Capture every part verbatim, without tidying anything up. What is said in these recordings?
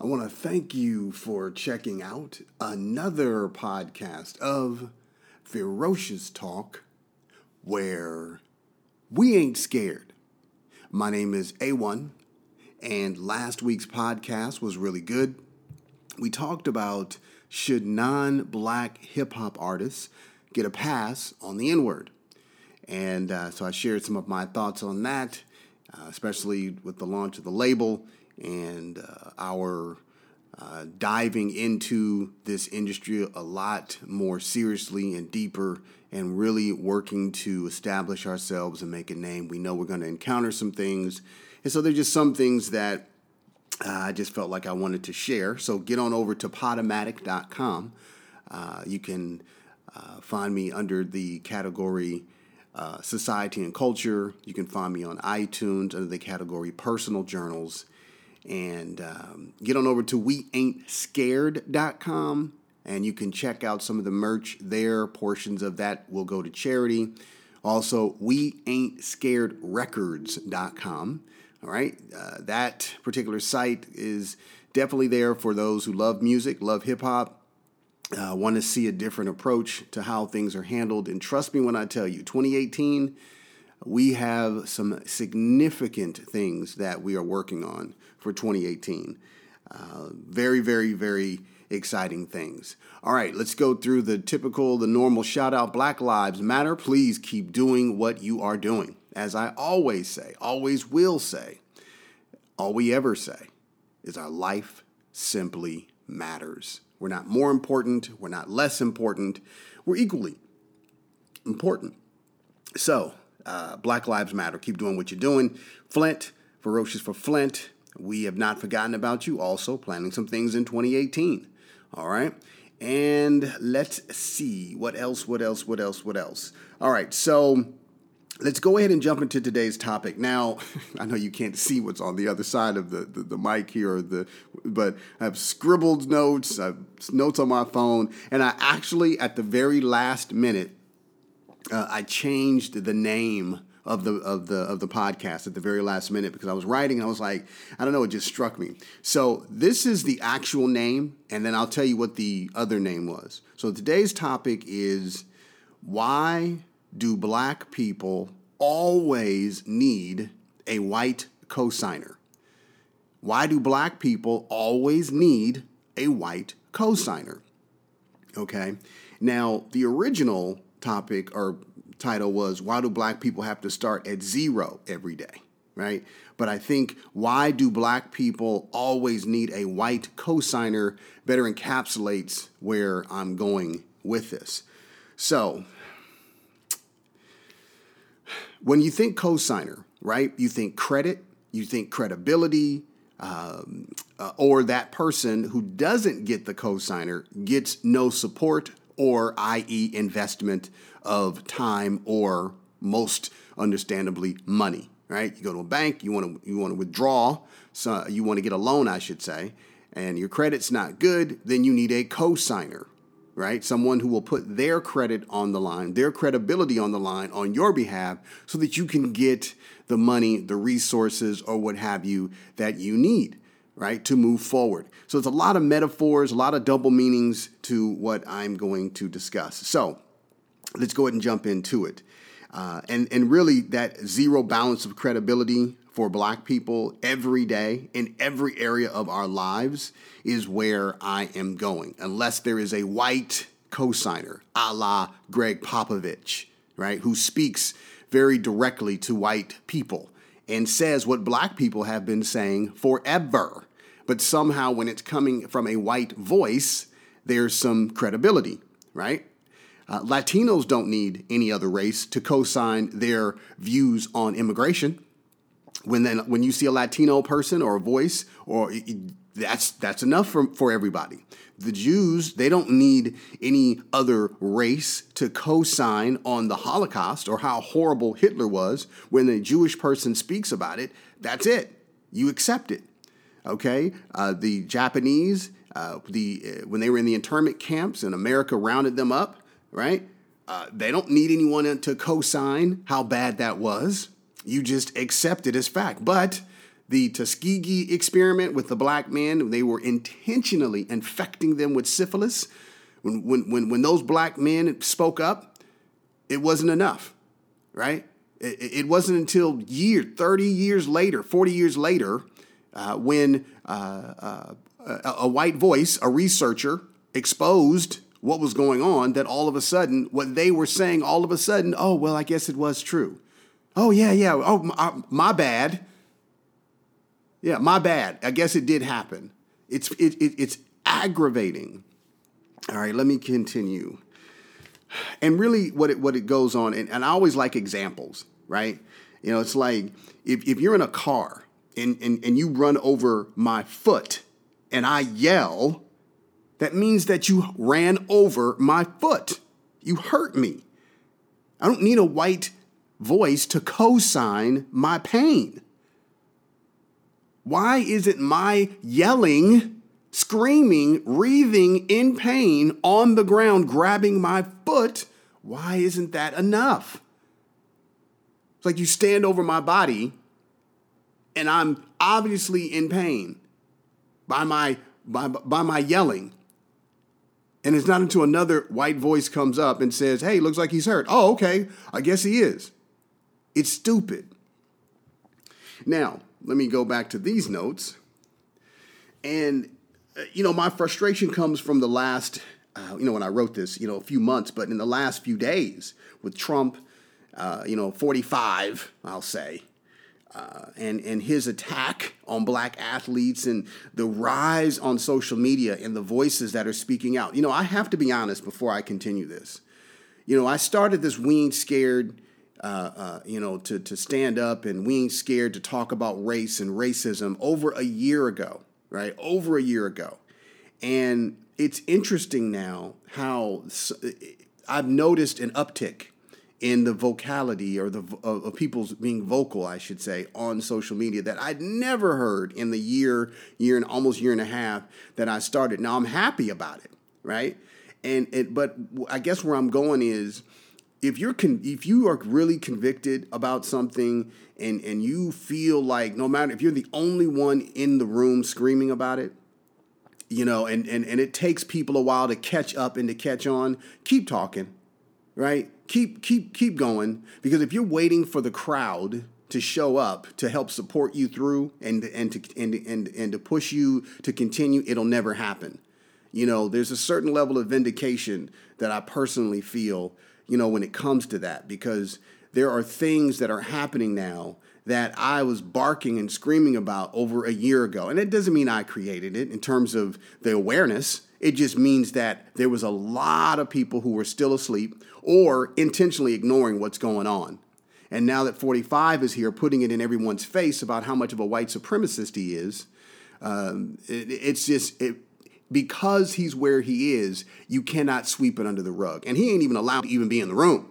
want to thank you for checking out another podcast of Ferocious Talk, where we ain't scared. My name is A one, and last week's podcast was really good. We talked about should non-black hip-hop artists get a pass on the N-word. And uh, so I shared some of my thoughts on that, uh, especially with the launch of the label and uh, our uh, diving into this industry a lot more seriously and deeper and really working to establish ourselves and make a name. We know we're going to encounter some things. And so there's just some things that uh, I just felt like I wanted to share. So get on over to podomatic dot com. Uh, you can uh, find me under the category uh, Society and Culture. You can find me on iTunes under the category Personal Journals. And um, get on over to we ain't scared dot com, and you can check out some of the merch there. Portions of that will go to charity. Also, we ain't scared records dot com. All right, uh, that particular site is definitely there for those who love music, love hip-hop, uh, want to see a different approach to how things are handled. And trust me when I tell you, twenty eighteen, we have some significant things that we are working on for twenty eighteen. Uh, very, very, very exciting things. All right, let's go through the typical, the normal shout out. Black Lives Matter. Please keep doing what you are doing. As I always say, always will say, all we ever say is our life simply matters. We're not more important. We're not less important. We're equally important. So, uh, Black Lives Matter. Keep doing what you're doing. Flint, Ferocious for Flint. We have not forgotten about you. Also planning some things in twenty eighteen. All right. And let's see. What else? What else? What else? What else? All right. So let's go ahead and jump into today's topic. Now, I know you can't see what's on the other side of the, the, the mic here, or the, but I have scribbled notes, I have notes on my phone. And I actually, at the very last minute, uh, I changed the name of the of the of the podcast at the very last minute because I was writing and I was like, I don't know, it just struck me. So this is the actual name, and then I'll tell you what the other name was. So today's topic is, why do black people always need a white cosigner? Why do black people always need a white cosigner? Okay. Now, the original topic or title was, why do black people have to start at zero every day, right? But I think, why do black people always need a white cosigner better encapsulates where I'm going with this. So when you think cosigner, right, you think credit, you think credibility, um, uh, or that person who doesn't get the cosigner gets no support, or that is investment of time, or most understandably money, right? You go to a bank, you want to you want to withdraw, so you want to get a loan, I should say, and your credit's not good, then you need a cosigner, right? Someone who will put their credit on the line, their credibility on the line on your behalf so that you can get the money, the resources, or what have you that you need, right, to move forward. So it's a lot of metaphors, a lot of double meanings to what I'm going to discuss. So let's go ahead and jump into it. Uh, and, and really that zero balance of credibility for black people every day in every area of our lives is where I am going. Unless there is a white cosigner, a la Greg Popovich, right, who speaks very directly to white people and says what black people have been saying forever. But somehow when it's coming from a white voice, there's some credibility, right? Uh, Latinos don't need any other race to co-sign their views on immigration. When then when you see a Latino person or a voice, or it, that's that's enough for, for everybody. The Jews, they don't need any other race to co-sign on the Holocaust or how horrible Hitler was. When a Jewish person speaks about it, that's it. You accept it. Okay? Uh, the Japanese, uh, the uh, when they were in the internment camps and America rounded them up, right? Uh, they don't need anyone to co-sign how bad that was. You just accept it as fact. But the Tuskegee experiment with the black men. They were intentionally infecting them with syphilis. When, when, when, when those black men spoke up, it wasn't enough, right? It, it wasn't until year, thirty years later, forty years later, uh, when uh, uh, a, a white voice, a researcher, exposed what was going on, that all of a sudden, what they were saying, all of a sudden, oh, well, I guess it was true. Oh, yeah, yeah. Oh, my, my bad. Yeah, my bad. I guess it did happen. It's it, it, it's aggravating. All right, let me continue. And really what it what it goes on, and, and I always like examples, right? You know, it's like if, if you're in a car and, and, and you run over my foot and I yell, that means that you ran over my foot. You hurt me. I don't need a white voice to co-sign my pain. Why isn't my yelling, screaming, writhing in pain on the ground, grabbing my foot? Why isn't that enough? It's like you stand over my body and I'm obviously in pain by my by, by my yelling. And it's not until another white voice comes up and says, hey, looks like he's hurt. Oh, okay, I guess he is. It's stupid. Now, let me go back to these notes. And, uh, you know, my frustration comes from the last, uh, you know, when I wrote this, you know, a few months, but in the last few days with Trump, uh, you know, forty-five, I'll say, uh, and, and his attack on black athletes and the rise on social media and the voices that are speaking out. You know, I have to be honest before I continue this. You know, I started this We Ain't Scared Uh, uh, you know, to, to stand up, and we ain't scared to talk about race and racism over a year ago, right? Over a year ago. And it's interesting now how I've noticed an uptick in the vocality or the of, of people's being vocal, I should say, on social media that I'd never heard in the year, year and almost year and a half that I started. Now I'm happy about it, right? And it, but I guess where I'm going is, If you're con- if you are really convicted about something and, and you feel like no matter if you're the only one in the room screaming about it, you know, and, and, and it takes people a while to catch up and to catch on, keep talking, right? Keep keep keep going, because if you're waiting for the crowd to show up to help support you through and and to and and, and to push you to continue, it'll never happen. You know, there's a certain level of vindication that I personally feel, you know, when it comes to that, because there are things that are happening now that I was barking and screaming about over a year ago. And it doesn't mean I created it in terms of the awareness. It just means that there was a lot of people who were still asleep or intentionally ignoring what's going on. And now that forty-five is here, putting it in everyone's face about how much of a white supremacist he is, um, it, it's just... It, because he's where he is, you cannot sweep it under the rug. And he ain't even allowed to even be in the room.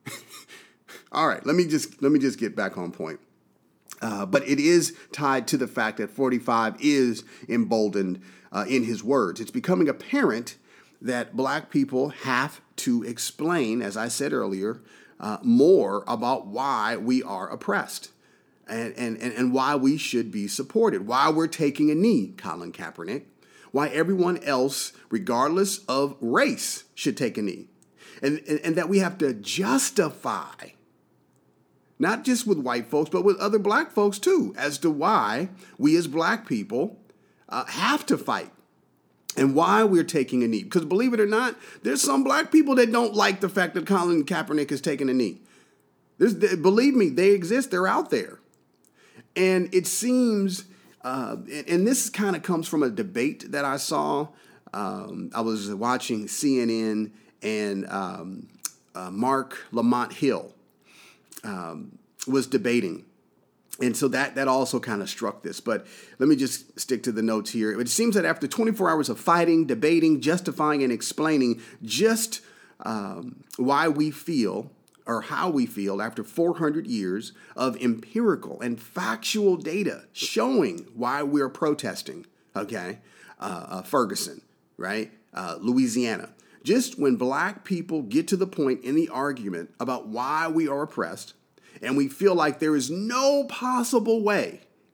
All right, let me just let me just get back on point. Uh, but it is tied to the fact that forty-five is emboldened uh, in his words. It's becoming apparent that black people have to explain, as I said earlier, uh, more about why we are oppressed and, and, and, and why we should be supported, why we're taking a knee, Colin Kaepernick, why everyone else, regardless of race, should take a knee. And, and, and that we have to justify, not just with white folks, but with other black folks too, as to why we as black people uh, have to fight and why we're taking a knee. Because believe it or not, there's some black people that don't like the fact that Colin Kaepernick is taking a knee. There's, believe me, they exist. They're out there. And it seems... Uh, and, and this kind of comes from a debate that I saw. Um, I was watching C N N, and um, uh, Mark Lamont Hill um, was debating. And so that that also kind of struck this. But let me just stick to the notes here. It seems that after twenty-four hours of fighting, debating, justifying, and explaining just um, why we feel or how we feel after four hundred years of empirical and factual data showing why we're protesting, okay, uh, uh, Ferguson, right, uh, Louisiana. Just when black people get to the point in the argument about why we are oppressed and we feel like there is no possible way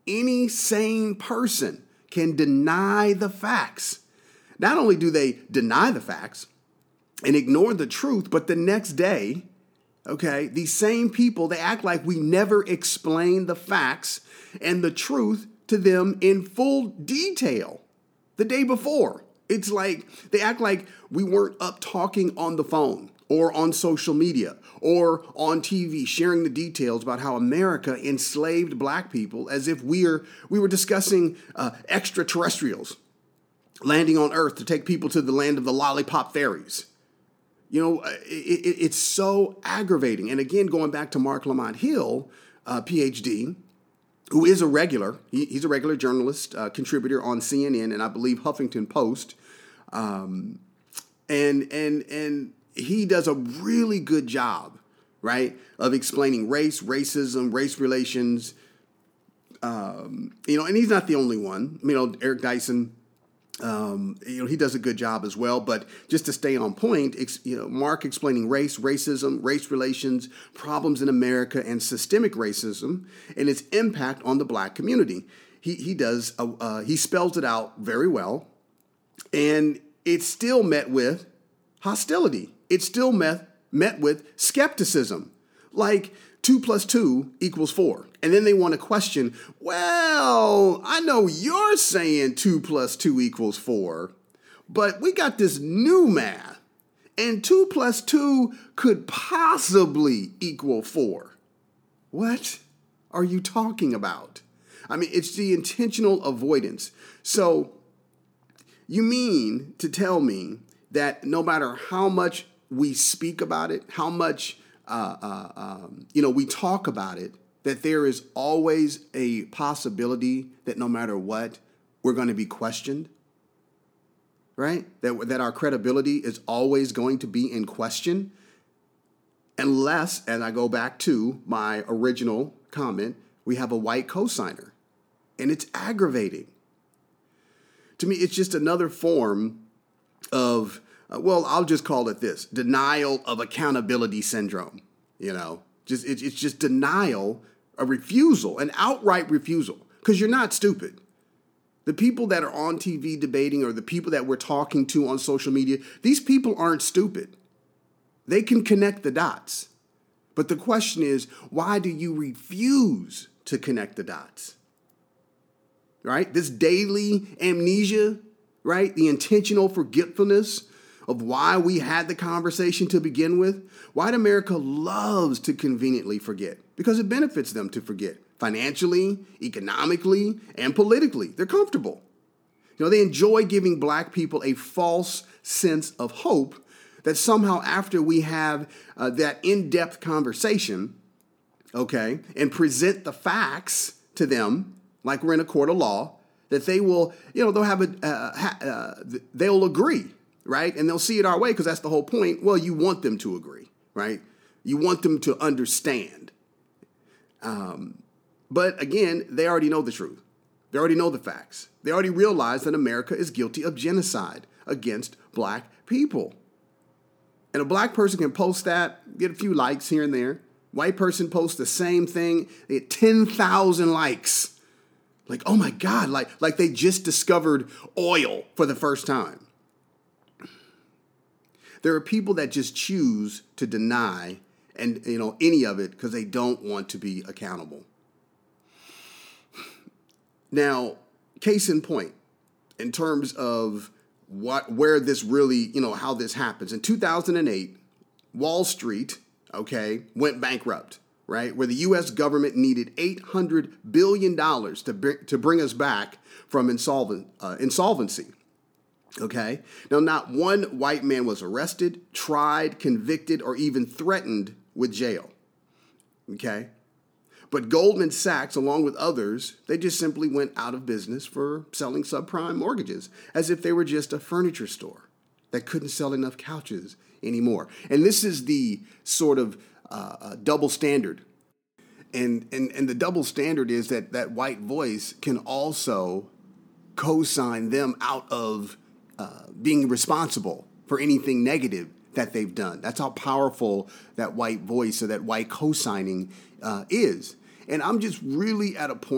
any sane person can deny the facts. Not only do they deny the facts and ignore the truth, but the next day, okay, these same people, they act like we never explained the facts and the truth to them in full detail the day before. It's like they act like we weren't up talking on the phone or on social media or on T V sharing the details about how America enslaved black people as if we are we were discussing uh, extraterrestrials landing on Earth to take people to the land of the lollipop fairies. You know, it, it, it's so aggravating. And again, going back to Marc Lamont Hill, uh, P H D, who is a regular, he, he's a regular journalist, uh, contributor on C N N and I believe Huffington Post. Um, and, and, and he does a really good job, right, of explaining race, racism, race relations. Um, you know, and he's not the only one. You know, Eric Dyson, Um, you know, he does a good job as well. But just to stay on point, ex, you know, Mark explaining race, racism, race relations, problems in America, and systemic racism and its impact on the black community. He he does uh, uh, he spells it out very well, and it's still met with hostility. It's still met met with skepticism, like two plus two equals four. And then they want to question, well, I know you're saying two plus two equals four, but we got this new math, and two plus two could possibly equal four. What are you talking about? I mean, it's the intentional avoidance. So you mean to tell me that no matter how much we speak about it, how much uh, uh, um, you know we talk about it, that there is always a possibility that no matter what, we're going to be questioned, right? That, that our credibility is always going to be in question, unless, and I go back to my original comment, we have a white cosigner, and it's aggravating. To me, it's just another form of, uh, well, I'll just call it this, denial of accountability syndrome, you know? Just it, It's just denial, a refusal, an outright refusal, because you're not stupid. The people that are on T V debating or the people that we're talking to on social media, these people aren't stupid. They can connect the dots. But the question is, why do you refuse to connect the dots? Right? This daily amnesia, right? The intentional forgetfulness of why we had the conversation to begin with. White America loves to conveniently forget because it benefits them to forget financially, economically, and politically. They're comfortable. You know, they enjoy giving black people a false sense of hope that somehow after we have uh, that in-depth conversation, okay, and present the facts to them like we're in a court of law, that they will, you know, they'll have a, uh, ha, uh, they'll agree. Right? And they'll see it our way because that's the whole point. Well, you want them to agree, right? You want them to understand. Um, but again, they already know the truth. They already know the facts. They already realize that America is guilty of genocide against black people. And a black person can post that, get a few likes here and there. White person posts the same thing, they get ten thousand likes. Like, oh my God, like, like they just discovered oil for the first time. There are people that just choose to deny and you know any of it because they don't want to be accountable. Now, case in point, in terms of what where this really, you know, how this happens. In two thousand eight, Wall Street, okay, went bankrupt, right? Where the U S government needed eight hundred billion dollars to bring, to bring us back from insolvent uh, insolvency. Okay. Now, not one white man was arrested, tried, convicted, or even threatened with jail. Okay. But Goldman Sachs, along with others, they just simply went out of business for selling subprime mortgages as if they were just a furniture store that couldn't sell enough couches anymore. And this is the sort of uh, uh, double standard. And, and, and the double standard is that that white voice can also co-sign them out of Uh, being responsible for anything negative that they've done. That's how powerful that white voice or that white co-signing uh, is. And I'm just really at a point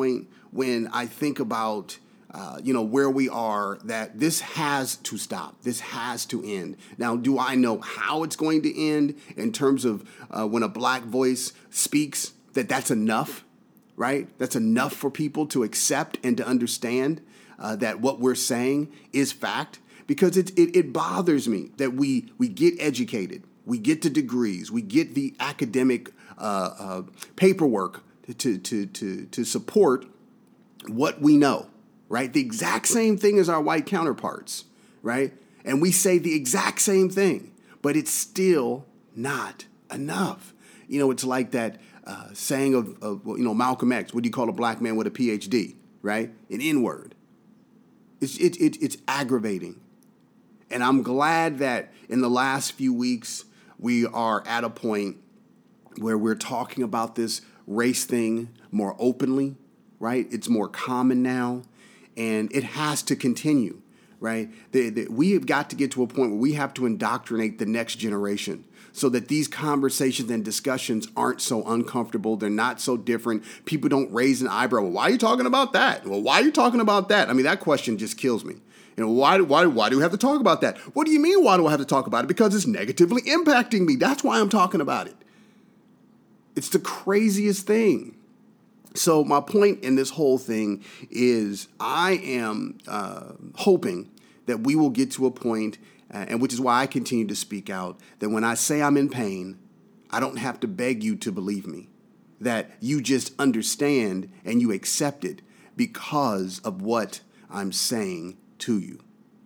when I think about, uh, you know, where we are, that this has to stop. This has to end. Now, do I know how it's going to end in terms of uh, when a black voice speaks, that that's enough, right? That's enough for people to accept and to understand uh, that what we're saying is fact? Because it, it, it bothers me that we, we get educated, we get the degrees, we get the academic uh, uh, paperwork to, to, to, to support what we know, right? The exact same thing as our white counterparts, right? And we say the exact same thing, but it's still not enough. You know, it's like that uh, saying of, of, you know, Malcolm X, what do you call a black man with a P H D, right? An N-word. It's, it, it, it's aggravating. And I'm glad that in the last few weeks, we are at a point where we're talking about this race thing more openly, right? It's more common now, and it has to continue, right? The, the, we have got to get to a point where we have to indoctrinate the next generation so that these conversations and discussions aren't so uncomfortable. They're not so different. People don't raise an eyebrow. Well, why are you talking about that? Well, why are you talking about that? I mean, that question just kills me. You know, why, why, why do we have to talk about that? What do you mean, why do I have to talk about it? Because it's negatively impacting me. That's why I'm talking about it. It's the craziest thing. So my point in this whole thing is I am uh, hoping that we will get to a point, uh, and which is why I continue to speak out, that when I say I'm in pain, I don't have to beg you to believe me, that you just understand and you accept it because of what I'm saying to you.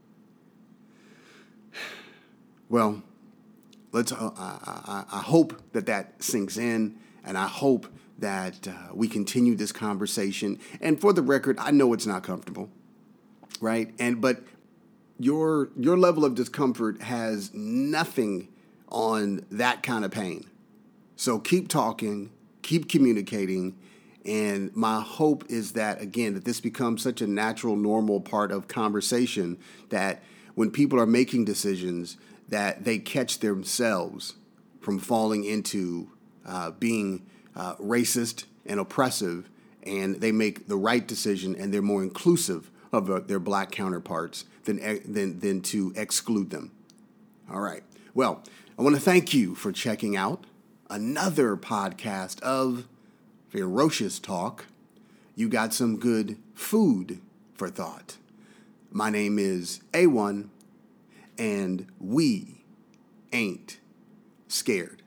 Well, let's. Uh, I, I, I hope that that sinks in, and I hope that uh, we continue this conversation. And for the record, I know it's not comfortable, right? And but your your level of discomfort has nothing on that kind of pain. So keep talking, keep communicating. And my hope is that, again, that this becomes such a natural, normal part of conversation that when people are making decisions, that they catch themselves from falling into uh, being uh, racist and oppressive, and they make the right decision, and they're more inclusive of uh, their black counterparts than, than, than to exclude them. All right. Well, I want to thank you for checking out another podcast of Ferocious Talk. You got some good food for thought. My name is A one, and we ain't scared.